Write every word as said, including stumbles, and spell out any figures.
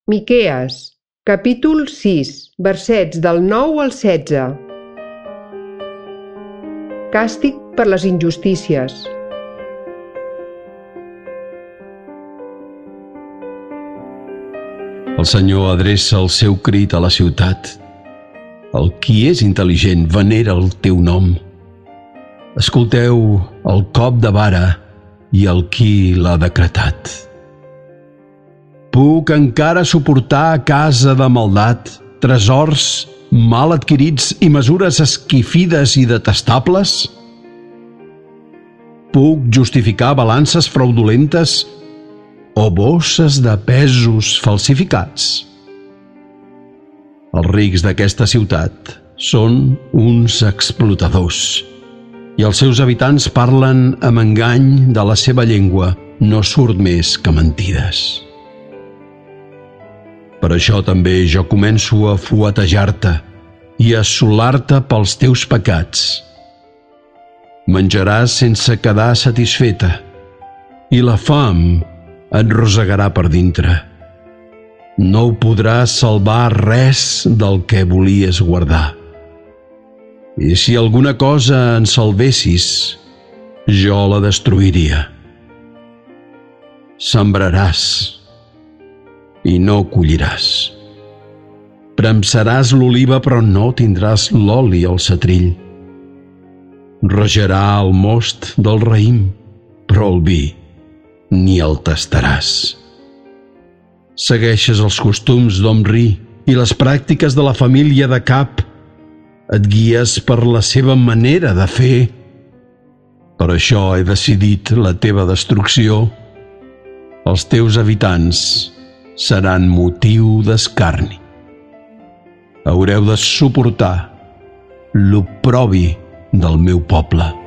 Miquees, capítol sis, versets del nou al setze. Càstig per les injustícies. El Senyor adreça el seu crit a la ciutat. El qui és intel·ligent venera el teu nom. Escolteu el cop de vara i el qui l'ha decretat. Puc encara suportar a casa de maldat, tresors mal adquirits i mesures esquifides i detestables? Puc justificar balances fraudulentes o bosses de pesos falsificats? Els rics d'aquesta ciutat són uns explotadors i els seus habitants parlen amb engany. De la seva llengua no surt més que mentides. Per això també jo començo a fuetejar-te i a assolar-te pels teus pecats. Menjaràs sense quedar satisfeta i la fam et rosegarà per dintre. No ho podràs salvar res del que volies guardar. I si alguna cosa en salvessis, jo la destruiria. Sembraràs i no colliràs. Premsaràs l'oliva però no tindràs l'oli al setrill. Rajarà el most del raïm, però el vi ni el tastaràs. Segueixes els costums d'Omri i les pràctiques de la família de Cap. Et guies per la seva manera de fer. Per això he decidit la teva destrucció. Els teus habitants seran motiu d'escarni. Haureu de suportar l'oprobi del meu poble.